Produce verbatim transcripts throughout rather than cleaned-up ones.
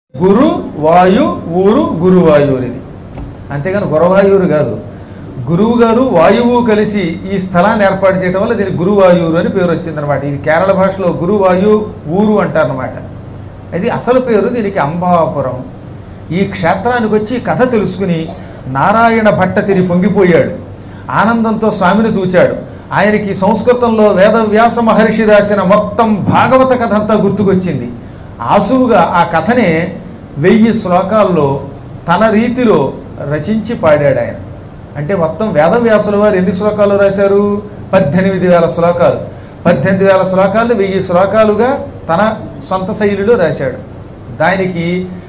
గురు వాయు ఊరు గురువాయూరు. ఇది అంతేగాని గురవాయూరు కాదు. గురువు గారు వాయువు కలిసి ఈ స్థలాన్ని ఏర్పాటు చేయడం వల్ల దీనికి గురువాయూరు అని పేరు వచ్చిందనమాట. ఇది కేరళ భాషలో గురువాయు ఊరు అంటారనమాట. ఇది అసలు పేరు దీనికి అంబాపురం. ఈ క్షేత్రానికి వచ్చి కథ తెలుసుకుని నారాయణ భట్ట తిరిగి పొంగిపోయాడు. ఆనందంతో స్వామిని చూచాడు. ఆయనకి సంస్కృతంలో వేదవ్యాస మహర్షి రాసిన మొత్తం భాగవత కథ అంతా గుర్తుకొచ్చింది. ఆసువుగా ఆ కథనే వెయ్యి శ్లోకాల్లో తన రీతిలో రచించి పాడాడు ఆయన. అంటే మొత్తం వేదవ్యాసుల వారు ఎన్ని శ్లోకాలు రాశారు? పద్దెనిమిది వేల శ్లోకాలు. పద్దెనిమిది వేల శ్లోకాలు వెయ్యి శ్లోకాలుగా తన సొంత శైలిలో రాశాడు. దానికి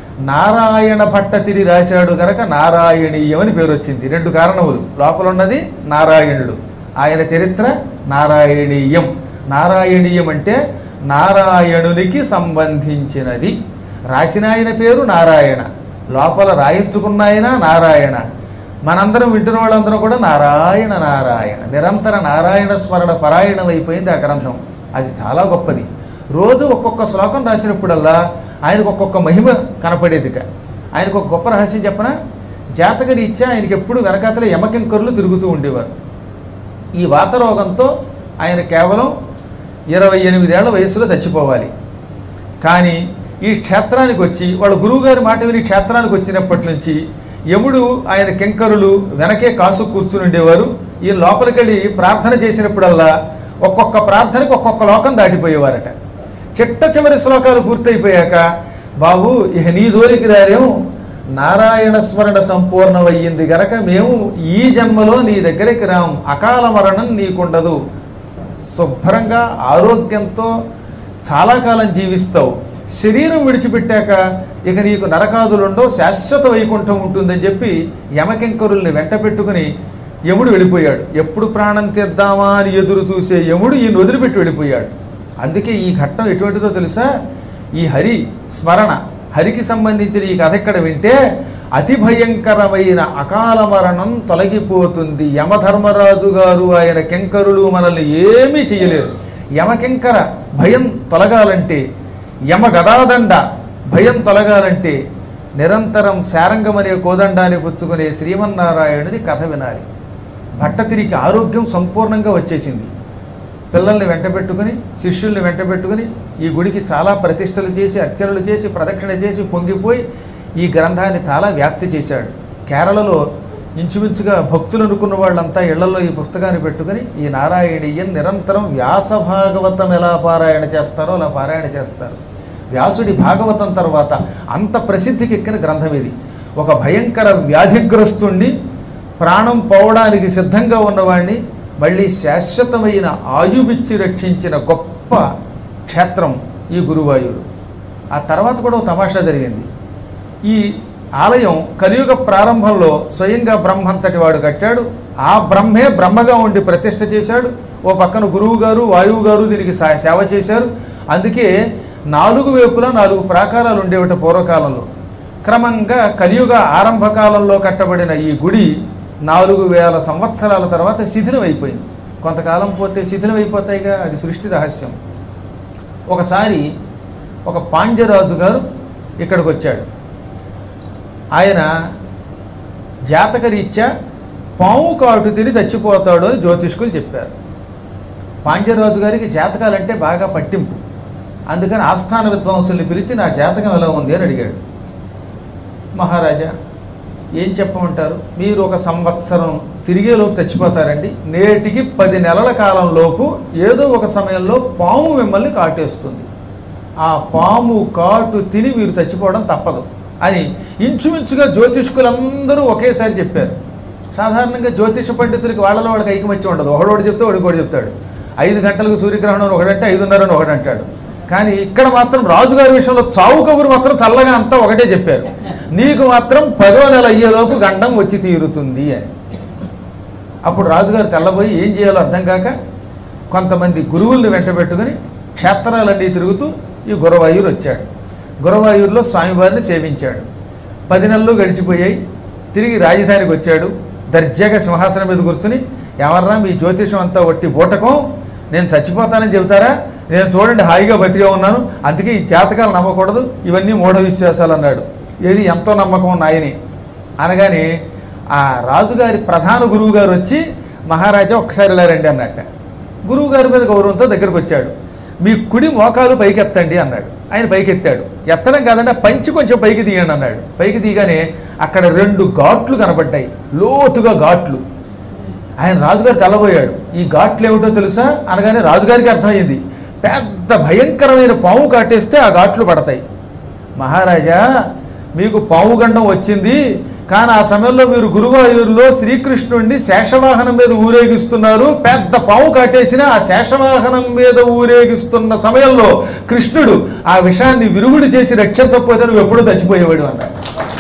నారాయణ భట్టతిరి రాశాడు కనుక నారాయణీయం అని పేరు వచ్చింది. రెండు కారణములు. లోపల ఉన్నది నారాయణుడు, ఆయన చరిత్ర నారాయణీయం. నారాయణీయం అంటే నారాయణునికి సంబంధించినది. రాసిన ఆయన పేరు నారాయణ, లోపల రాయించుకున్న ఆయన నారాయణ. మనందరం వింటున్న వాళ్ళందరం కూడా నారాయణ నారాయణ నిరంతర నారాయణ స్మరణ పరాయణం అయిపోయింది ఆ గ్రంథం. అది చాలా గొప్పది. రోజు ఒక్కొక్క శ్లోకం రాసినప్పుడల్లా ఆయనకు ఒక్కొక్క మహిమ కనపడేదిట. ఆయనకు ఒక గొప్ప రహస్యం చెప్పనా? జాతకరీత్యా ఆయనకి ఎప్పుడు వెనకాతల యమకింకరులు తిరుగుతూ ఉండేవారు. ఈ వాతరోగంతో ఆయన కేవలం ఇరవై ఎనిమిదేళ్ల వయసులో చచ్చిపోవాలి. కానీ ఈ క్షేత్రానికి వచ్చి వాళ్ళ గురువుగారి మాట విని క్షేత్రానికి వచ్చినప్పటి నుంచి యముడు ఆయన కింకరులు వెనకే కాసు కూర్చుని ఉండేవారు. ఈ లోపలికెళ్ళి ప్రార్థన చేసినప్పుడల్లా ఒక్కొక్క ప్రార్థనకి ఒక్కొక్క లోకం దాటిపోయేవారట. చిట్ట చివరి శ్లోకాలు పూర్తయిపోయాక, బాబు ఇక నీ జోలికి రారేము, నారాయణ స్మరణ సంపూర్ణమయ్యింది గనక మేము ఈ జన్మలో నీ దగ్గరికి రాము, అకాల మరణం నీకుండదు, శుభ్రంగా ఆరోగ్యంతో చాలా కాలం జీవిస్తావు, శరీరం విడిచిపెట్టాక ఇక నీకు నరకాదులుండో, శాశ్వత వైకుంఠం ఉంటుందని చెప్పి యమకింకరుల్ని వెంట పెట్టుకుని యముడు వెళ్ళిపోయాడు. ఎప్పుడు ప్రాణం తీద్దామా అని ఎదురు చూసే యముడు ఈయన వదిలిపెట్టి వెళ్ళిపోయాడు. అందుకే ఈ ఘట్టం ఎటువంటిదో తెలుసా? ఈ హరి స్మరణ, హరికి సంబంధించిన ఈ కథ ఇక్కడ వింటే అతి భయంకరమైన అకాల మరణం తొలగిపోతుంది. యమధర్మరాజు గారు ఆయన కింకరులు మనల్ని ఏమీ చేయలేరు. యమకింకర భయం తొలగాలంటే, యమ గదాదండ భయం తొలగాలంటే నిరంతరం శారంగమనే కోదండాన్ని పుచ్చుకునే శ్రీమన్నారాయణుని కథ వినాలి. భట్టతిరికి ఆరోగ్యం సంపూర్ణంగా వచ్చేసింది. పిల్లల్ని వెంట పెట్టుకుని, శిష్యుల్ని వెంట పెట్టుకుని ఈ గుడికి చాలా ప్రతిష్టలు చేసి, అర్చనలు చేసి, ప్రదక్షిణ చేసి పొంగిపోయి ఈ గ్రంథాన్ని చాలా వ్యాప్తి చేశాడు. కేరళలో ఇంచుమించుగా భక్తులు అనుకున్న వాళ్ళంతా ఇళ్లలో ఈ పుస్తకాన్ని పెట్టుకుని ఈ నారాయణీయం నిరంతరం వ్యాస భాగవతం ఎలా పారాయణ చేస్తారో అలా పారాయణ చేస్తారు. వ్యాసుడి భాగవతం తర్వాత అంత ప్రసిద్ధికి ఎక్కిన గ్రంథం ఇది. ఒక భయంకర వ్యాధిగ్రస్తుణ్ణి, ప్రాణం పోవడానికి సిద్ధంగా ఉన్నవాడిని మళ్ళీ శాశ్వతమైన ఆయువిచ్చి రక్షించిన గొప్ప క్షేత్రం ఈ గురువాయూరు. ఆ తర్వాత కూడా ఒక తమాషా జరిగింది. ఈ ఆలయం కలియుగ ప్రారంభంలో స్వయంగా బ్రహ్మంతటి వాడు కట్టాడు. ఆ బ్రహ్మే బ్రహ్మగా ఉండి ప్రతిష్ఠ చేశాడు. ఓ పక్కన గురువు గారు, వాయువు గారు దీనికి సేవ చేశారు. అందుకే నాలుగు వైపులా నాలుగు ప్రాకారాలు ఉండేవిట పూర్వకాలంలో. క్రమంగా కలియుగ ఆరంభకాలంలో కట్టబడిన ఈ గుడి నాలుగు వేల సంవత్సరాల తర్వాత శిథిలం అయిపోయింది. కొంతకాలం పోతే శిథిలం అయిపోతాయిగా, అది సృష్టి రహస్యం. ఒకసారి ఒక పాండ్యరాజు గారు ఇక్కడికి వచ్చాడు. ఆయన జాతకరీత్యా పాము కాటు తిని చచ్చిపోతాడు అని జ్యోతిష్కులు చెప్పారు. పాండ్యరాజు గారికి జాతకాలంటే బాగా పట్టింపు. అందుకని ఆస్థాన విద్వాంసుల్ని పిలిచి నా జాతకం ఎలా ఉంది అని అడిగాడు. మహారాజా ఏం చెప్పమంటారు, మీరు ఒక సంవత్సరం తిరిగేలోపు చచ్చిపోతారండి. నేటికి పది నెలల కాలంలోపు ఏదో ఒక సమయంలో పాము మిమ్మల్ని కాటేస్తుంది. ఆ పాము కాటు తిని మీరు చచ్చిపోవడం తప్పదు అని ఇంచుమించుగా జ్యోతిష్కులందరూ ఒకేసారి చెప్పారు. సాధారణంగా జ్యోతిష పండితులకి వాళ్ళలో వాళ్ళకి ఐకమత్యం ఉండదు. ఒకడోడు చెప్తే ఒకటి చెప్తాడు. ఐదు గంటలకు సూర్యగ్రహణం ఒకడంటే ఐదున్నరని ఒకడంటాడు. కానీ ఇక్కడ మాత్రం రాజుగారి విషయంలో చావు కబురు మాత్రం చల్లగా అంతా ఒకటే చెప్పారు. నీకు మాత్రం పదో నెల అయ్యేలోపు గండం వచ్చి తీరుతుంది అని. అప్పుడు రాజుగారు తెల్లబోయి ఏం చేయాలో అర్థం కాక కొంతమంది గురువుల్ని వెంట పెట్టుకుని క్షేత్రాలన్నీ తిరుగుతూ ఈ గురవాయూరు వచ్చాడు. గురవాయూరులో స్వామివారిని సేవించాడు. పది నెలలు గడిచిపోయాయి. తిరిగి రాజధానికి వచ్చాడు. దర్జాగా సింహాసనం మీద కూర్చుని, ఎవర్రా మీ జ్యోతిషం అంతా ఒట్టి బూటకం, నేను చచ్చిపోతానని చెబుతారా, నేను చూడండి హాయిగా బతిగా ఉన్నాను, అందుకే ఈ జాతకాలు నమ్మకూడదు, ఇవన్నీ మూఢ విశ్వాసాలు అన్నాడు. ఏది ఎంతో నమ్మకం నాయని అనగానే ఆ రాజుగారి ప్రధాన గురువు గారు వచ్చి మహారాజా ఒక్కసారి ఇలా రండి అన్నట్ట. గురువు గారి మీద గౌరవంతో దగ్గరకు వచ్చాడు. మీ కుడి మోకాలు పైకెత్తండి అన్నాడు. ఆయన పైకెత్తాడు. ఎత్తడం కాదంటే పంచి కొంచెం పైకి తీయండి అన్నాడు. పైకి తీయగానే అక్కడ రెండు ఘాట్లు కనబడ్డాయి, లోతుగా ఘాట్లు. ఆయన రాజుగారు తెల్లబోయాడు. ఈ ఘాట్లు ఏమిటో తెలుసా అనగానే రాజుగారికి అర్థమైంది. పెద్ద భయంకరమైన పాము కాటేస్తే ఆ ఘాట్లు పడతాయి. మహారాజా మీకు పాము గండం వచ్చింది, కానీ ఆ సమయంలో మీరు గురువాయూరులో శ్రీకృష్ణుడిని శేషవాహనం మీద ఊరేగిస్తున్నారు. పెద్ద పాము కాటేసిన ఆ శేషవాహనం మీద ఊరేగిస్తున్న సమయంలో కృష్ణుడు ఆ విషయాన్ని విరుగుడు చేసి రక్షించకపోతే నువ్వు ఎప్పుడూ చచ్చిపోయేవాడు అన్నాడు.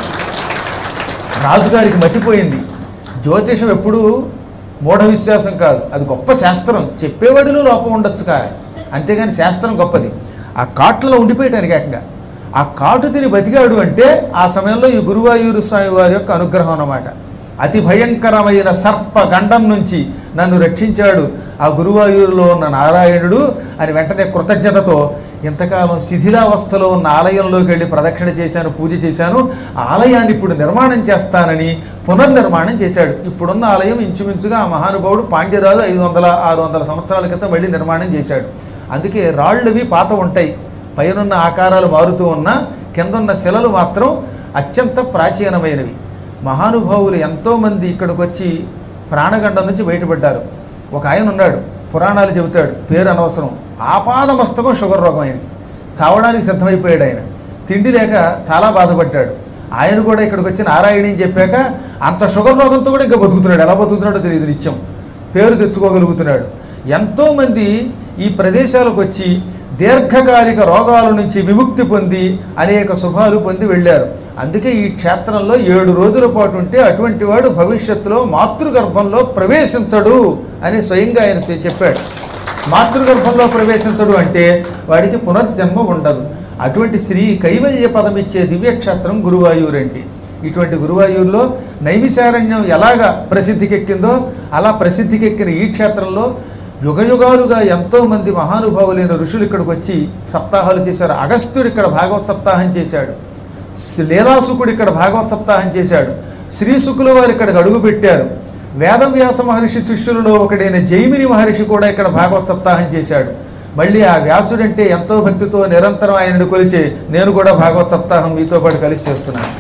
రాజుగారికి మతిపోయింది. జ్యోతిషం ఎప్పుడూ మూఢ విశ్వాసం కాదు, అది గొప్ప శాస్త్రం. చెప్పేవాడిలో లోపం ఉండొచ్చు కా, అంతేగాని శాస్త్రం గొప్పది. ఆ కాట్లలో ఉండిపోయటానికి ఏకంగా ఆ కాటు తిని బతికాడు అంటే ఆ సమయంలో ఈ గురువాయూరు స్వామి వారి యొక్క అనుగ్రహం అన్నమాట. అతి భయంకరమైన సర్ప గండం నుంచి నన్ను రక్షించాడు ఆ గురువాయూరులో ఉన్న నారాయణుడు అని వెంటనే కృతజ్ఞతతో ఇంతకాలం శిథిలావస్థలో ఉన్న ఆలయంలోకి వెళ్ళి ప్రదక్షిణ చేశాను, పూజ చేశాను, ఆలయాన్ని ఇప్పుడు నిర్మాణం చేస్తానని పునర్నిర్మాణం చేశాడు. ఇప్పుడున్న ఆలయం ఇంచుమించుగా ఆ మహానుభావుడు పాండ్యరాజు ఐదు వందల ఆరు వందల సంవత్సరాల క్రితం మళ్ళీ నిర్మాణం చేశాడు. అందుకే రాళ్ళవి పాత ఉంటాయి, పైనున్న ఆకారాలు మారుతూ ఉన్నా కిందన్న శిలలు మాత్రం అత్యంత ప్రాచీనమైనవి. మహానుభావులు ఎంతోమంది ఇక్కడికి వచ్చి ప్రాణగండం నుంచి బయటపడ్డారు. ఒక ఆయన ఉన్నాడు, పురాణాలు చెబుతాడు, పేరు అనవసరం, ఆపాద మస్తకం షుగర్ రోగం ఆయనకి, చావడానికి సిద్ధమైపోయాడు. ఆయన తిండి లేక చాలా బాధపడ్డాడు. ఆయన కూడా ఇక్కడికి వచ్చి నారాయణి అని చెప్పాక అంత షుగర్ రోగంతో కూడా ఇంకా బతుకుతున్నాడు. ఎలా బతుకుతున్నాడో తెలియదు, నిత్యం పేరు తెచ్చుకోగలుగుతున్నాడు. ఎంతోమంది ఈ ప్రదేశాలకు వచ్చి దీర్ఘకాలిక రోగాల నుంచి విముక్తి పొంది అనేక శుభాలు పొంది వెళ్ళారు. అందుకే ఈ క్షేత్రంలో ఏడు రోజుల పాటు ఉంటే అటువంటి వాడు భవిష్యత్తులో మాతృగర్భంలో ప్రవేశించడు అని స్వయంగా ఆయన చెప్పాడు. మాతృగర్భంలో ప్రవేశించడు అంటే వాడికి పునర్జన్మ ఉండదు. అటువంటి శ్రీ కైవల్య పదమిచ్చే దివ్యక్షేత్రం గురువాయూరంటి. ఇటువంటి గురువాయూరులో నైమిశారణ్యం ఎలాగా ప్రసిద్ధికెక్కిందో అలా ప్రసిద్ధికెక్కిన ఈ క్షేత్రంలో యుగయుగాలుగా ఎంతోమంది మహానుభావులైన ఋషులు ఇక్కడికి వచ్చి సప్తాహాలు చేశారు. అగస్త్యుడు ఇక్కడ భాగవత్ సప్తాహం చేశాడు, లీలాసుకుడు ఇక్కడ భాగవత్ సప్తాహం చేశాడు, శ్రీశుకుల వారు ఇక్కడికి అడుగుపెట్టారు. వేదవ్యాస మహర్షి శిష్యులలో ఒకడైన జైమిని మహర్షి కూడా ఇక్కడ భాగవత్ సప్తాహం చేశాడు. మళ్ళీ ఆ వ్యాసుడంటే ఎంతో భక్తితో నిరంతరం ఆయనను కొలిచే నేను కూడా భాగవత్ సప్తాహం మీతో పాటు కలిసి చేస్తున్నాను.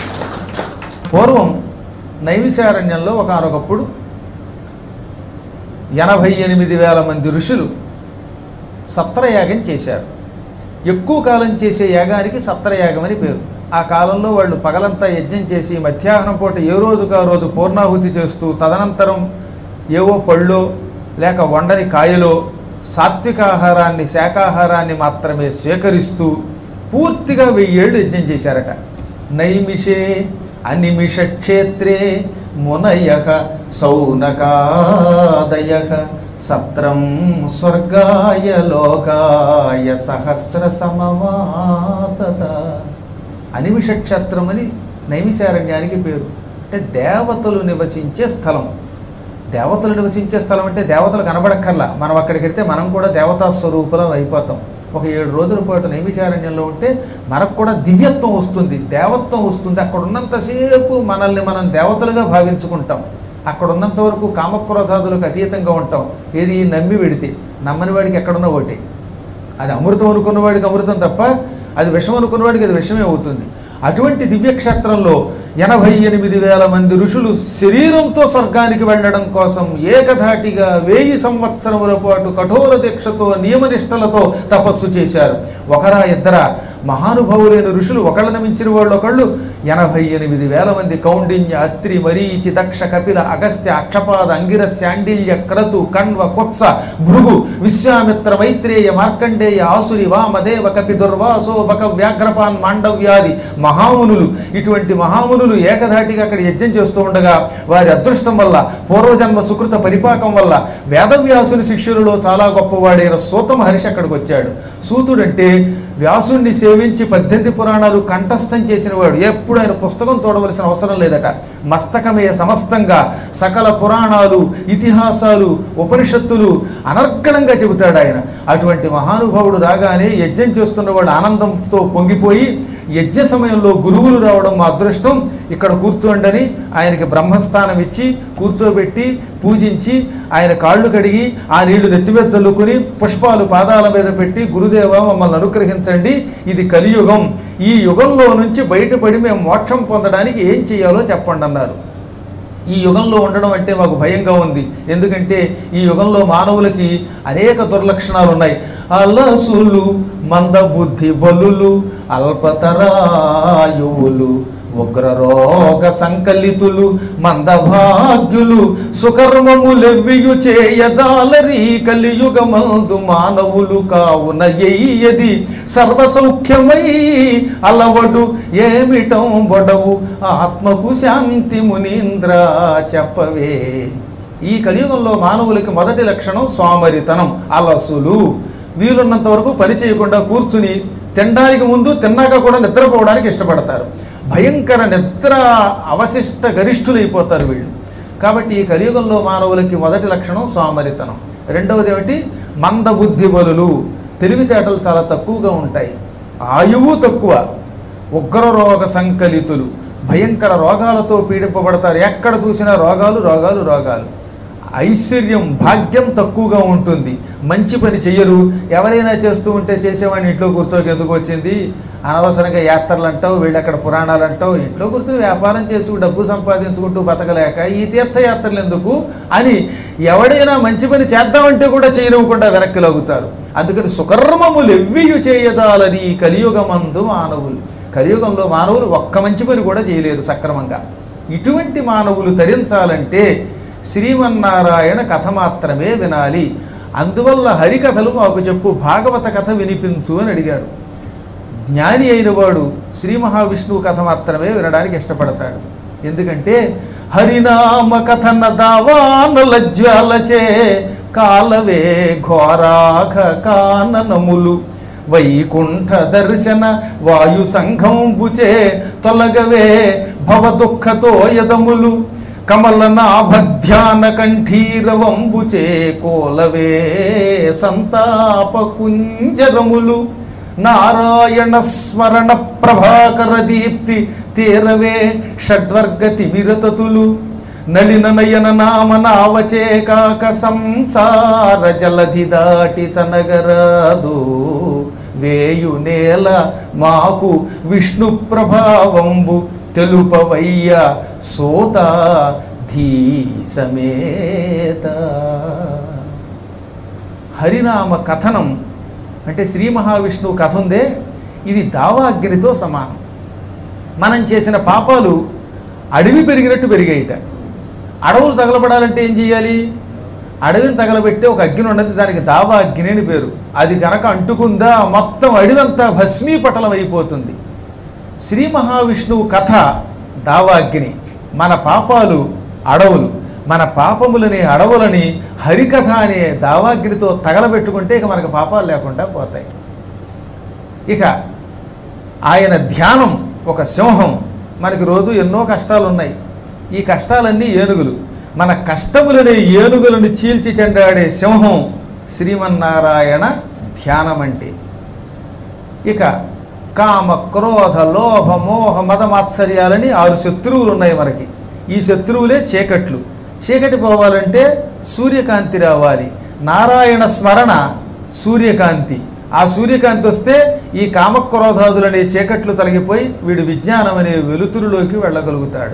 పూర్వం నైమిశారణ్యంలో ఒకనొకప్పుడు ఎనభై ఎనిమిది వేల మంది ఋషులు సత్రయాగం చేశారు. ఎక్కువ కాలం చేసే యాగానికి సత్రయాగం అని పేరు. ఆ కాలంలో వాళ్ళు పగలంతా యజ్ఞం చేసి మధ్యాహ్నం పూట ఏ రోజుకు ఆ రోజు పూర్ణాహుతి చేస్తూ తదనంతరం ఏవో పళ్ళో లేక వండని కాయలో సాత్వికాహారాన్ని శాకాహారాన్ని మాత్రమే స్వీకరిస్తూ పూర్తిగా వెయ్యేళ్ళు యజ్ఞం చేశారట. నైమిషే అనిమిష క్షేత్రే మునయః సౌనకాదయః సత్రం స్వర్గాయ లోకాయ సహస్ర సమమాసత. అనిమిష క్షేత్రం అని నైమిశారణ్యానికి పేరు. అంటే దేవతలు నివసించే స్థలం. దేవతలు నివసించే స్థలం అంటే దేవతలు కనబడక్కర్లా, మనం అక్కడికి వెళ్తే మనం కూడా దేవతా స్వరూపులం అయిపోతాం. ఒక ఏడు రోజుల పాటు నైమిశారణ్యంలో ఉంటే మనకు కూడా దివ్యత్వం వస్తుంది, దేవత్వం వస్తుంది. అక్కడ ఉన్నంతసేపు మనల్ని మనం దేవతలుగా భావించుకుంటాం. అక్కడ ఉన్నంత వరకు కామక్రోధాదులకు అతీతంగా ఉంటాం. ఏది నమ్మి వెడితే, నమ్మని వాడికి ఎక్కడున్నా ఒకటి. అది అమృతం అనుకున్నవాడికి అమృతం తప్ప అది విషం అనుకున్నవాడికి అది విషమే అవుతుంది. అటువంటి దివ్యక్షేత్రంలో ఎనభై ఎనిమిది వేల మంది ఋషులు శరీరంతో స్వర్గానికి వెళ్ళడం కోసం ఏకధాటిగా వెయ్యి సంవత్సరముల పాటు కఠోర దీక్షతో నియమనిష్టలతో తపస్సు చేశారు. ఒకరా ఇద్దరా మహానుభావులైన ఋషులు ఒకళ్ళని మించిన వాళ్ళు ఒకళ్ళు ఎనభై ఎనిమిది వేల మంది. కౌండిన్య, అత్రి, మరీచి, దక్ష, కపిల, అగస్త్య, అక్షపాద, అంగిర, శాండిల్య, క్రతు, కణ్వ, కుత్స, భృగు, విశ్వామిత్ర, మైత్రేయ, మార్కండేయ, ఆసురి, వామదేవ, కపి, దుర్వాసో, బక, వ్యాఘ్రపాన్, మాండవ్యాది మహామునులు. ఇటువంటి మహామునులు ఏకధాటిగా అక్కడ యజ్ఞం చేస్తూ ఉండగా వారి అదృష్టం వల్ల, పూర్వజన్మ సుకృత పరిపాకం వల్ల వేదవ్యాసుని శిష్యులలో చాలా గొప్పవాడైన సూత మహర్షి అక్కడికి వచ్చాడు. సూతుడంటే వ్యాసుణ్ణి సేవించి పద్దెనిమిది పురాణాలు కంఠస్థం చేసినవాడు. ఎప్పుడు ఆయన పుస్తకం చూడవలసిన అవసరం లేదట. మస్తకమే సమస్తంగా సకల పురాణాలు, ఇతిహాసాలు, ఉపనిషత్తులు అనర్గళంగా చెబుతాడు ఆయన. అటువంటి మహానుభావుడు రాగానే యజ్ఞం చేస్తున్నవాడు ఆనందంతో పొంగిపోయి, యజ్ఞ సమయంలో గురువులు రావడం మా అదృష్టం, ఇక్కడ కూర్చోండి అని ఆయనకి బ్రహ్మస్థానం ఇచ్చి కూర్చోబెట్టి పూజించి ఆయన కాళ్ళు కడిగి ఆ నీళ్లు నెత్తిమీద చల్లుకుని పుష్పాలు పాదాల మీద పెట్టి, గురుదేవ మమ్మల్ని అనుగ్రహించండి, ఇది కలియుగం, ఈ యుగంలో నుంచి బయటపడి మేము మోక్షం పొందడానికి ఏం చేయాలో చెప్పండి అన్నారు. ఈ యుగంలో ఉండడం అంటే మాకు భయంగా ఉంది. ఎందుకంటే ఈ యుగంలో మానవులకి అనేక దుర్లక్షణాలు ఉన్నాయి. అలసులు, మందబుద్ధి బలులు, అల్పతరాయువులు, ఉగ్రరోగ సంకలితులు, మందభాగ్యులు, సుకర్మములెవ్వియు చేయజాలరి కలియుగమందు మానవులు కావున ఎయ్యది సర్వసౌఖ్యమై అలవడు ఏమిటం బొడవు ఆత్మకు శాంతి మునీంద్ర చెప్పవే. ఈ కలియుగంలో మానవులకి మొదటి లక్షణం సోమరితనం, అలసులు. వీలున్నంత వరకు పని చేయకుండా కూర్చుని తినడానికి ముందు తిన్నాక కూడా నిద్రపోవడానికి ఇష్టపడతారు. భయంకర నిద్ర అవశిష్ట గరిష్ఠులైపోతారు వీళ్ళు. కాబట్టి ఈ కలియుగంలో మానవులకి మొదటి లక్షణం సోమరితనం. రెండవది ఏమిటి? మందబుద్ధి బలులు, తెలివితేటలు చాలా తక్కువగా ఉంటాయి, ఆయువు తక్కువ, ఉగ్రరోగ సంకలితులు, భయంకర రోగాలతో పీడింపబడతారు. ఎక్కడ చూసినా రోగాలు రోగాలు రోగాలు. ఐశ్వర్యం, భాగ్యం తక్కువగా ఉంటుంది, మంచి పని చెయ్యరు. ఎవరైనా చేస్తూ ఉంటే చేసేవాడిని ఇంట్లో కూర్చోక ఎందుకు వచ్చింది, అనవసరంగా యాత్రలు అంటావు, వీళ్ళక్కడ పురాణాలు అంటావు, ఇంట్లో కూర్చొని వ్యాపారం చేసుకు డబ్బు సంపాదించుకుంటూ బతకలేక ఈ తీర్థయాత్రలు ఎందుకు అని ఎవడైనా మంచి పని చేద్దామంటే కూడా చేయనివ్వకుండా వెనక్కి లాగుతారు. అందుకని సుకర్మములు ఎవ్వియు చేయజాలని కలియుగమందు మానవులు. కలియుగంలో మానవులు ఒక్క మంచి పని కూడా చేయలేరు సక్రమంగా. ఇటువంటి మానవులు తరించాలంటే శ్రీమన్నారాయణ కథ మాత్రమే వినాలి. అందువల్ల హరికథలు మాకు చెప్పు, భాగవత కథ వినిపించు అని అడిగారు. జ్ఞాని అయిన వాడు శ్రీ మహావిష్ణువు కథ మాత్రమే వినడానికి ఇష్టపడతాడు. ఎందుకంటే హరినామ కథన దావాన లజ్జాలచే కాలవే ఘోరాఘ కాననములు వైకుంఠ దర్శన వాయు సంఘంబుచే తొలగవే భవ దుఃఖతో యదములు కమలనాభధ్యాన కంఠీరవంబుచే కోలవే సంతాప కుంజరములు నారాయణ స్మరణ ప్రభాకర దీప్తి తీరవే షడ్వర్గతి విరతతులు నలిన నయన నామ నావచే కాక సంసార జలధి దాటి చనగరాదు వేయు నేల మాకు విష్ణు ప్రభావంబు తెలుపవయ్య సోత ధీ సమేత. హరినామ కథనం అంటే శ్రీ మహావిష్ణువు కథ ఉందే, ఇది దావాగ్నితో సమానం. మనం చేసిన పాపాలు అడవి పెరిగినట్టు పెరిగాయిట. అడవులు తగలబడాలంటే ఏం చేయాలి? అడవిని తగలబెట్టే ఒక అగ్ని ఉన్నది, దానికి దావా అగ్ని అని పేరు. అది కనుక అంటుకుందా మొత్తం అడవంతా భస్మీపటలం అయిపోతుంది. శ్రీ మహావిష్ణువు కథ దావాగ్ని, మన పాపాలు అడవులు. మన పాపములని అడవులని హరికథ అనే దావాగ్నితో తగలబెట్టుకుంటే ఇక మనకు పాపాలు లేకుండా పోతాయి. ఇక ఆయన ధ్యానం ఒక సింహం. మనకి రోజు ఎన్నో కష్టాలు ఉన్నాయి. ఈ కష్టాలన్నీ ఏనుగులు. మన కష్టములనే ఏనుగులను చీల్చి చెండాడే సింహం శ్రీమన్నారాయణ ధ్యానం అంటే. ఇక కామ క్రోధ లోభ మోహ మదమాత్సర్యాలని ఆరు శత్రువులు ఉన్నాయి మనకి. ఈ శత్రువులే చీకట్లు. చీకటి పోవాలంటే సూర్యకాంతి రావాలి. నారాయణ స్మరణ సూర్యకాంతి. ఆ సూర్యకాంతి వస్తే ఈ కామక్రోధాదులనే చీకట్లు తొలగిపోయి వీడు విజ్ఞానం అనే వెలుతురులోకి వెళ్ళగలుగుతాడు.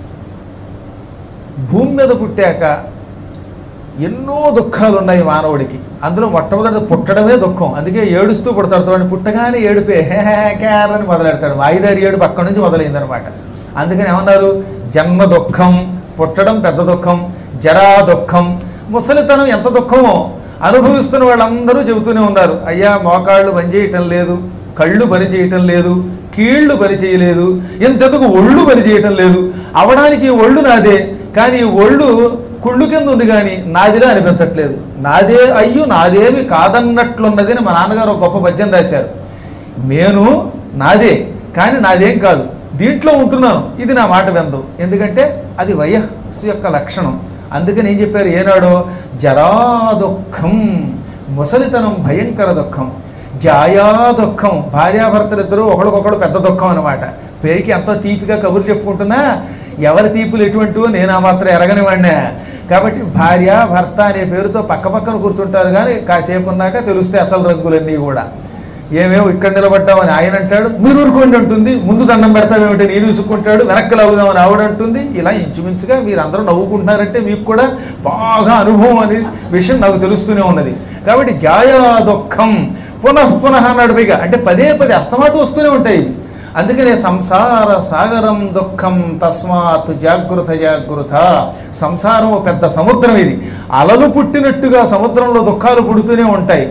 భూమి మీద పుట్టాక ఎన్నో దుఃఖాలు ఉన్నాయి మానవుడికి. అందులో మొట్టమొదటి పుట్టడమే దుఃఖం. అందుకే ఏడుస్తూ పుడతాడు. చూడండి, పుట్టగానే ఏడుపే హే హే క్యార్ అని మొదలెడతాడు. ఐదారు ఏడుపు అక్కడి నుంచి మొదలైందనమాట. అందుకని ఏమన్నారు? జన్మ దుఃఖం, పుట్టడం పెద్ద దుఃఖం, జరా దుఃఖం, ముసలితనం ఎంత దుఃఖమో అనుభవిస్తున్న వాళ్ళందరూ చెబుతూనే ఉన్నారు. అయ్యా మోకాళ్ళు పని చేయటం లేదు, కళ్ళు పని చేయటం లేదు, కీళ్ళు పని చేయలేదు, ఎంతెందుకు ఒళ్ళు పని చేయటం లేదు. అవడానికి ఒళ్ళు నాదే, కానీ ఒళ్ళు కుళ్ళు కింద ఉంది కానీ నాదిలా అనిపించట్లేదు. నాదే అయ్యో నాదేమి కాదన్నట్లున్నది అని మా నాన్నగారు ఒక గొప్ప పద్యం రాశారు. నేను నాదే కానీ నాదేం కాదు, దీంట్లో ఉంటున్నాను, ఇది నా మాట విందు. ఎందుకంటే అది వయస్సు యొక్క లక్షణం. అందుకని ఏం చెప్పారు ఏనాడో, జరా దుఃఖం, ముసలితనం భయంకర దుఃఖం, జాయా దుఃఖం, భార్యాభర్తలిద్దరూ ఒకడికొకడు పెద్ద దుఃఖం అనమాట. పేరుకి ఎంతో తీపిగా కబుర్లు చెప్పుకుంటున్నా ఎవరి తీపులు ఎటువంటివో నేను ఆ మాత్రం ఎరగని వాడినా. కాబట్టి భార్య భర్త అనే పేరుతో పక్క పక్కన కూర్చుంటారు కానీ కాసేపు ఉన్నాక తెలుస్తాయి అసలు రంగులన్నీ కూడా. ఏమేమో ఇక్కడ నిలబడ్డామని ఆయన అంటాడు, మీరు ఊరుకోండి అంటుంది, ముందు దండం పెడతామేమిటి నేను విసుక్కుంటాడు, వెనక్కి లాగుదామని ఆవిడ అంటుంది. ఇలా ఇంచుమించుగా మీరు అందరూ నవ్వుకుంటున్నారంటే మీకు కూడా బాగా అనుభవం అనే విషయం నాకు తెలుస్తూనే ఉన్నది. కాబట్టి జాయా దుఃఖం పునః పునః నడుమిగా అంటే పదే పదే అస్తమాటు వస్తూనే ఉంటాయి. అందుకనే సంసార సాగరం దుఃఖం తస్మాత్ జాగృత జాగృత. సంసారం పెద్ద సముద్రం, ఇది అలలు పుట్టినట్టుగా సముద్రంలో దుఃఖాలు పుడుతూనే ఉంటాయి.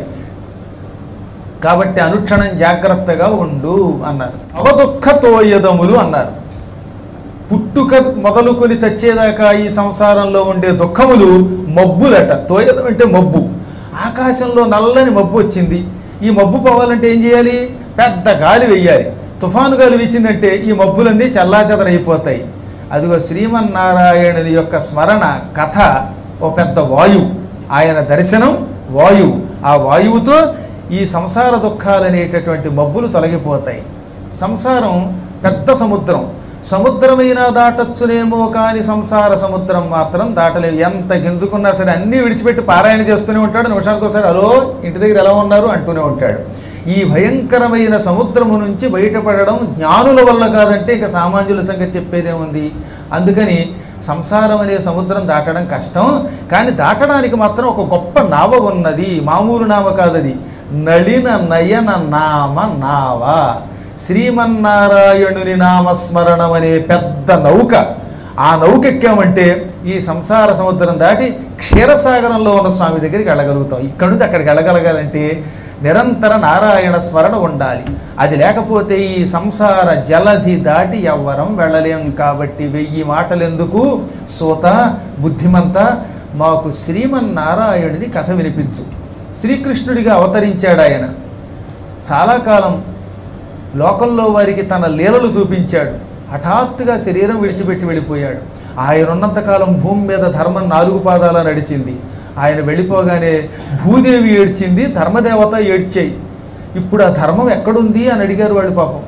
కాబట్టి అనుక్షణం జాగ్రత్తగా ఉండు అన్నారు. అవదుఃఖ తోయదములు అన్నారు. పుట్టుక మొదలుకొని చచ్చేదాకా ఈ సంసారంలో ఉండే దుఃఖములు మబ్బులట. తోయదం అంటే మబ్బు. ఆకాశంలో నల్లని మబ్బు వచ్చింది, ఈ మబ్బు పోవాలంటే ఏం చేయాలి, పెద్ద గాలి వెయ్యాలి. తుఫాను గాలి వీచిందంటే ఈ మబ్బులన్నీ చల్లాచెదరైపోతాయి. అదిగో శ్రీమన్నారాయణుని యొక్క స్మరణ కథ ఓ పెద్ద వాయువు, ఆయన దర్శనం వాయువు. ఆ వాయువుతో ఈ సంసార దుఃఖాలనేటటువంటి మబ్బులు తొలగిపోతాయి. సంసారం పెద్ద సముద్రం, సముద్రమైనా దాటచ్చునేమో కానీ సంసార సముద్రం మాత్రం దాటలేవు. ఎంత గింజుకున్నా సరే అన్నీ విడిచిపెట్టి పారాయణ చేస్తూనే ఉంటాడు. నిమిషానికి ఒకసారి హలో ఇంటి దగ్గర ఎలా ఉన్నారు అంటూనే ఉంటాడు. ఈ భయంకరమైన సముద్రము నుంచి బయటపడడం జ్ఞానుల వల్ల కాదంటే ఇక సామాన్యుల సంగతి చెప్పేదేముంది. అందుకని సంసారం అనే సముద్రం దాటడం కష్టం, కానీ దాటడానికి మాత్రం ఒక గొప్ప నావ ఉన్నది. మామూలు నావ కాదది, నళిన నయన నామ నావ. శ్రీమన్నారాయణుని నామస్మరణం అనే పెద్ద నౌక. ఆ నౌక ఎక్కామంటే ఈ సంసార సముద్రం దాటి క్షీరసాగరంలో ఉన్న స్వామి దగ్గరికి వెళ్ళగలుగుతాం. ఇక్కడి నుంచి అక్కడికి వెళ్ళగలగాలంటే నిరంతర నారాయణ స్మరణ ఉండాలి. అది లేకపోతే ఈ సంసార జలధి దాటి ఎవ్వరం వెళ్ళలేం. కాబట్టి వెయ్యి మాటలెందుకు సోత బుద్ధిమంత, మాకు శ్రీమన్నారాయణుని కథ వినిపించు. శ్రీకృష్ణుడిగా అవతరించాడు ఆయన. చాలా కాలం లోకంలో వారికి తన లీలలు చూపించాడు. హఠాత్తుగా శరీరం విడిచిపెట్టి వెళ్ళిపోయాడు. ఆయన ఉన్నంతకాలం భూమి మీద ధర్మం నాలుగు పాదాల నడిచింది. ఆయన వెళ్ళిపోగానే భూదేవి ఏడ్చింది, ధర్మదేవత ఏడ్చాయి. ఇప్పుడు ఆ ధర్మం ఎక్కడుంది అని అడిగారు వాళ్ళు పాపం.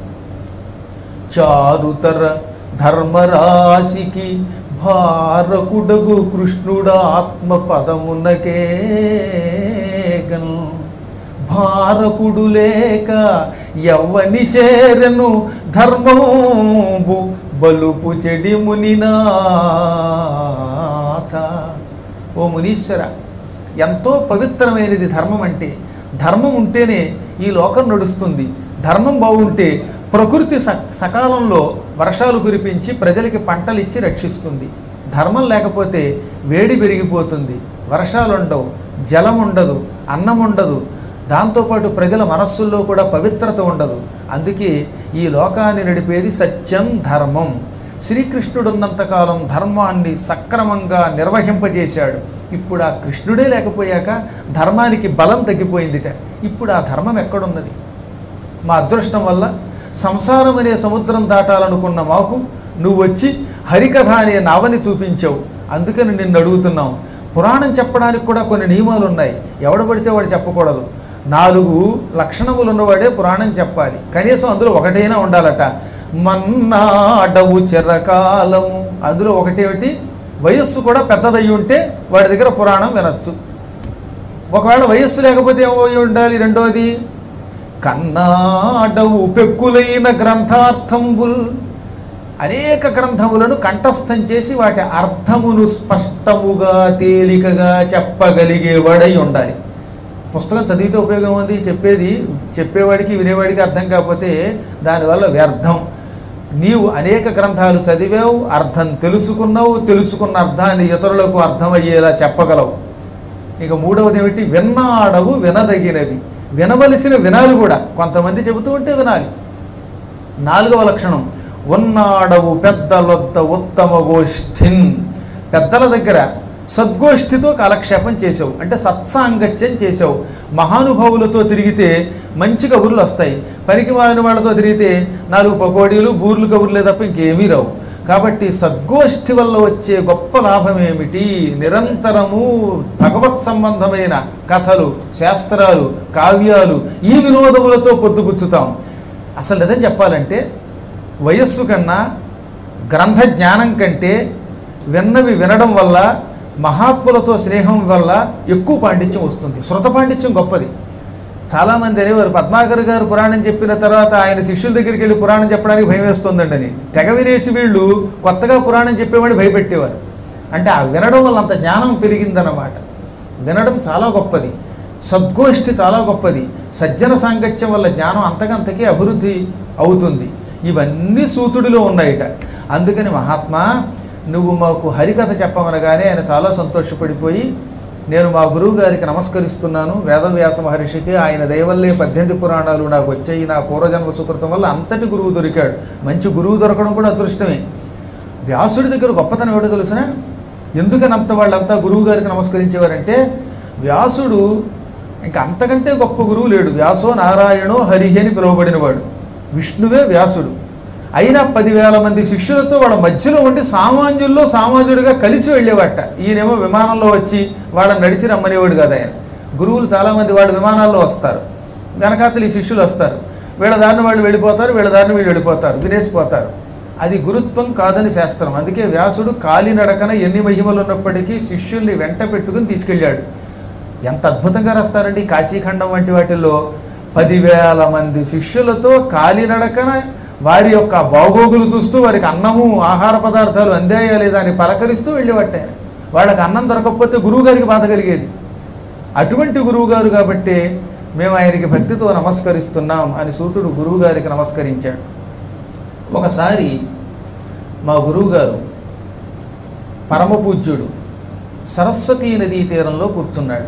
చారుతర ధర్మరాశికి భారకుడగు కృష్ణుడా ఆత్మ పదమునకే భారకుడు లేక ఎవ్వని చేరెను ధర్మంబు బలుపు చెడి మునినాథ. ఓ మునీశ్వర, ఎంతో పవిత్రమైనది ధర్మం అంటే. ధర్మం ఉంటేనే ఈ లోకం నడుస్తుంది. ధర్మం బాగుంటే ప్రకృతి స సకాలంలో వర్షాలు కురిపించి ప్రజలకి పంటలు ఇచ్చి రక్షిస్తుంది. ధర్మం లేకపోతే వేడి పెరిగిపోతుంది, వర్షాలు ఉండవు, జలం ఉండదు, అన్నం ఉండదు, దాంతోపాటు ప్రజల మనస్సుల్లో కూడా పవిత్రత ఉండదు. అందుకే ఈ లోకాన్ని నడిపేది సత్యం ధర్మం. శ్రీకృష్ణుడు ఉన్నంతకాలం ధర్మాన్ని సక్రమంగా నిర్వహింపజేశాడు. ఇప్పుడు ఆ కృష్ణుడే లేకపోయాక ధర్మానికి బలం తగ్గిపోయిందిట. ఇప్పుడు ఆ ధర్మం ఎక్కడున్నది? మా అదృష్టం వల్ల సంసారం అనే సముద్రం దాటాలనుకున్న మాకు నువ్వు వచ్చి హరికథ అనే నావని చూపించావు. అందుకని నిన్ను అడుగుతున్నాం. పురాణం చెప్పడానికి కూడా కొన్ని నియమాలు ఉన్నాయి. ఎవడు పడితే వాడు చెప్పకూడదు. నాలుగు లక్షణములు ఉన్నవాడే పురాణం చెప్పాలి. కనీసం అందులో ఒకటైనా ఉండాలట. మన్నాడవు చిరకాలము, అందులో ఒకటేమిటి, వయస్సు కూడా పెద్దదయ్యి ఉంటే వాడి దగ్గర పురాణం వినొచ్చు. ఒకవేళ వయస్సు లేకపోతే ఏమో ఉండాలి. రెండోది కన్నాడవు పెక్కులైన గ్రంథార్థంబుల్, అనేక గ్రంథములను కంఠస్థం చేసి వాటి అర్థమును స్పష్టముగా తేలికగా చెప్పగలిగేవాడై ఉండాలి. పుస్తకం చదివితే ఉపయోగం ఉంది, చెప్పేది చెప్పేవాడికి వినేవాడికి అర్థం కాకపోతే దానివల్ల వ్యర్థం. నీవు అనేక గ్రంథాలు చదివావు, అర్థం తెలుసుకున్నావు, తెలుసుకున్న అర్థాన్ని ఇతరులకు అర్థమయ్యేలా చెప్పగలవు. ఇక మూడవది ఏమిటి, విన్నాడవు వినదగినవి, వినవలసిన వినాలి కూడా. కొంతమంది చెబుతూ ఉంటే వినాలి. నాలుగవ లక్షణం ఉన్నాడవు పెద్దలొద్ద ఉత్తమ గోష్ఠిన్, పెద్దల దగ్గర సద్గోష్ఠితో కాలక్షేపం చేసావు, అంటే సత్సాంగత్యం చేసావు. మహానుభావులతో తిరిగితే మంచి కబుర్లు వస్తాయి, పనికి మాలిన వాళ్ళతో తిరిగితే నాలుగు పకోడీలు బూర్లు కబుర్లే తప్ప ఇంకేమీ రావు. కాబట్టి సద్గోష్ఠి వల్ల వచ్చే గొప్ప లాభం ఏమిటి? నిరంతరము భగవత్ సంబంధమైన కథలు, శాస్త్రాలు, కావ్యాలు, ఈ వినోదములతో పొద్దుపుచ్చుతాం. అసలు నిజం చెప్పాలంటే వయస్సు కన్నా గ్రంథ జ్ఞానం కంటే విన్నవి వినడం వల్ల, మహాత్ములతో స్నేహం వల్ల ఎక్కువ పాండిత్యం వస్తుంది. శృత పాండిత్యం గొప్పది. చాలామంది అనేవారు పద్మాకర్ గారు పురాణం చెప్పిన తర్వాత ఆయన శిష్యుల దగ్గరికి వెళ్ళి పురాణం చెప్పడానికి భయం వేస్తుందండి అని. తెగ వినేసి వీళ్ళు కొత్తగా పురాణం చెప్పేవాడిని భయపెట్టేవారు. అంటే ఆ వినడం వల్ల అంత జ్ఞానం పెరిగిందన్నమాట. వినడం చాలా గొప్పది, సద్గోష్ఠి చాలా గొప్పది, సజ్జన సాంగత్యం వల్ల జ్ఞానం అంతకంతకీ అభివృద్ధి అవుతుంది. ఇవన్నీ సూతుడిలో ఉన్నాయిట. అందుకని మహాత్మా నువ్వు మాకు హరికథ చెప్పమనగానే ఆయన చాలా సంతోషపడిపోయి, నేను మా గురువు గారికి నమస్కరిస్తున్నాను, వేదవ్యాస మహర్షికి, ఆయన దయవల్లే పద్దెనిమిది పురాణాలు నాకు వచ్చాయి, నా పూర్వజన్మ సుకృతం వల్ల అంతటి గురువు దొరికాడు. మంచి గురువు దొరకడం కూడా అదృష్టమే. వ్యాసుడి దగ్గర గొప్పతనం ఏమిటో తెలుసునా? ఎందుకని అంత వాళ్ళంతా గురువు గారికి నమస్కరించేవారంటే, వ్యాసుడు ఇంకా అంతకంటే గొప్ప గురువు లేడు. వ్యాసో నారాయణో హరిహి అని పిలువబడినవాడు. విష్ణువే వ్యాసుడు. అయినా పదివేల మంది శిష్యులతో వాళ్ళ మధ్యలో ఉండి సామాన్యుల్లో సామాన్యుడిగా కలిసి వెళ్ళేవాట. ఈయనేమో విమానంలో వచ్చి వాళ్ళని నడిచి రమ్మనేవాడు కదా ఆయన. గురువులు చాలామంది వాళ్ళు విమానాల్లో వస్తారు, వెనకాతలు ఈ శిష్యులు వస్తారు, వీళ్ళ దారిని వాళ్ళు వెళ్ళిపోతారు, వీళ్ళ దారిని వీళ్ళు వెళ్ళిపోతారు, వినేసిపోతారు. అది గురుత్వం కాదని శాస్త్రం. అందుకే వ్యాసుడు కాలినడకన ఎన్ని మహిమలు ఉన్నప్పటికీ శిష్యుల్ని వెంట పెట్టుకుని తీసుకెళ్ళాడు. ఎంత అద్భుతంగా రాస్తారండి. కాశీఖండం వంటి వాటిల్లో పదివేల మంది శిష్యులతో కాలినడకన వారి యొక్క బాగోగులు చూస్తూ వారికి అన్నము ఆహార పదార్థాలు అందాయా లేదా అని పలకరిస్తూ వెళ్ళేవాటారు. వాళ్ళకి అన్నం దొరకకపోతే గురువుగారికి బాధ కలిగేది. అటువంటి గురువుగారు కాబట్టి మేము ఆయనకి భక్తితో నమస్కరిస్తున్నాం అని సూతుడు గురువుగారికి నమస్కరించాడు. ఒకసారి మా గురువుగారు పరమపూజ్యుడు సరస్వతీ నదీ తీరంలో కూర్చున్నాడు.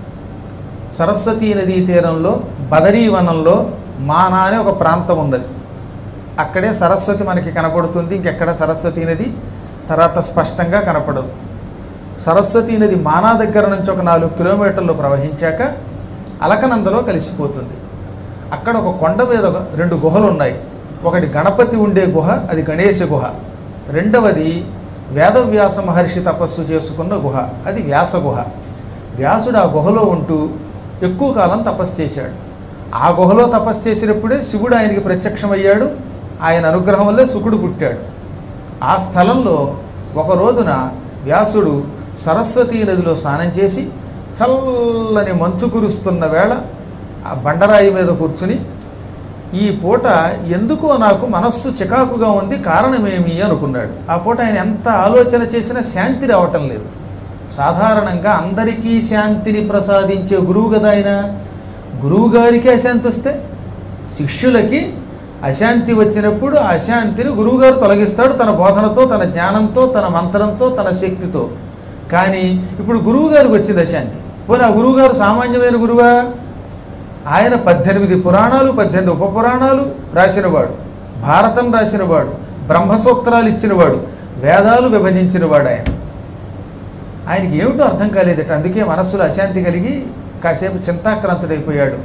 సరస్వతీ నదీ తీరంలో బదరీవనంలో మానా అనే ఒక ప్రాంతం ఉన్నది. అక్కడే సరస్వతి మనకి కనపడుతుంది. ఇంకెక్కడ సరస్వతీ నది తర్వాత స్పష్టంగా కనపడదు. సరస్వతీ నది మానా దగ్గర నుంచి ఒక నాలుగు కిలోమీటర్లు ప్రవహించాక అలకనందలో కలిసిపోతుంది. అక్కడ ఒక కొండ మీద రెండు గుహలు ఉన్నాయి. ఒకటి గణపతి ఉండే గుహ, అది గణేశ గుహ. రెండవది వేదవ్యాస మహర్షి తపస్సు చేసుకున్న గుహ, అది వ్యాస గుహ. వ్యాసుడు ఆ గుహలో ఉంటూ ఎక్కువ కాలం తపస్సు చేశాడు. ఆ గుహలో తపస్సు చేసినప్పుడే శివుడు ఆయనకి ప్రత్యక్షమయ్యాడు. ఆయన అనుగ్రహం వల్లే శుకుడు పుట్టాడు. ఆ స్థలంలో ఒక రోజున వ్యాసుడు సరస్వతీ నదిలో స్నానం చేసి చల్లని మంచు కురుస్తున్న వేళ ఆ బండరాయి మీద కూర్చుని, ఈ పూట ఎందుకో నాకు మనస్సు చికాకుగా ఉంది, కారణమేమి అనుకున్నాడు. ఆ పూట ఆయన ఎంత ఆలోచన చేసినా శాంతి రావటం లేదు. సాధారణంగా అందరికీ శాంతిని ప్రసాదించే గురువు కదా ఆయన. గురువుగారికి అశాంతి వస్తే శిష్యులకి అశాంతి వచ్చినప్పుడు ఆ అశాంతిని గురువుగారు తొలగిస్తాడు తన బోధనతో, తన జ్ఞానంతో, తన మంత్రంతో, తన శక్తితో. కానీ ఇప్పుడు గురువుగారికి వచ్చింది అశాంతి. పోనీ ఆ గురువుగారు సామాన్యమైన గురువా? ఆయన పద్దెనిమిది పురాణాలు, పద్దెనిమిది ఉపపురాణాలు రాసినవాడు, భారతం రాసినవాడు, బ్రహ్మసూత్రాలు ఇచ్చినవాడు, వేదాలు విభజించినవాడు. ఆయన ఆయనకి ఏమిటో అర్థం కాలేదట. అందుకే మనస్సులో అశాంతి కలిగి కాసేపు చింతాక్రాంతుడైపోయాడు.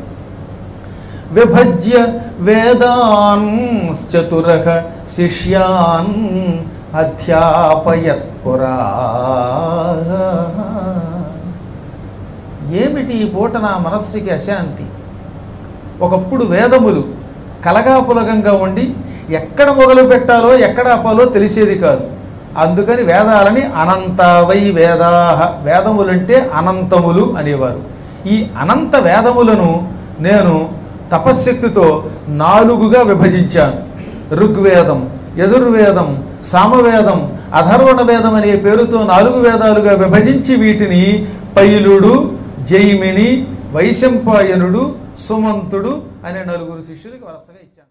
విభజ్య వేదాన్ చతురః శిష్యాన్ అధ్యాపయత్ పురా. ఏమిటి ఈ పూట నా మనస్సుకి అశాంతి? ఒకప్పుడు వేదములు కలగాపులగంగా ఉండి ఎక్కడ మొదలు పెట్టాలో ఎక్కడ ఆపాలో తెలిసేది కాదు. అందుకని వేదాలని అనంతవై వేదాహ, వేదములంటే అనంతములు అనేవారు. ఈ అనంత వేదములను నేను తపశ్శక్తితో నాలుగుగా విభజించాను. ఋగ్వేదం, యజుర్వేదం, సామవేదం, అథర్వణ వేదం అనే పేరుతో నాలుగు వేదాలుగా విభజించి వీటిని పైలుడు, జైమిని, వైశంపాయనుడు, సుమంతుడు అనే నలుగురు శిష్యులకి వరుసగా ఇచ్చాను.